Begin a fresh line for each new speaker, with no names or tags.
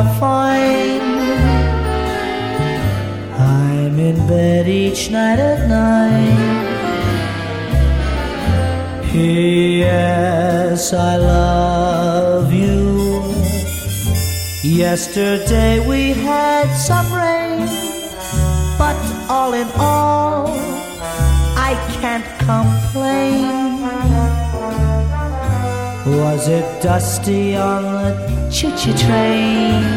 are fine. I'm in bed each night at 9. Yes, I love you. Yesterday we had some rain, but all in all, I can't complain. Was it dusty on the choo-choo train?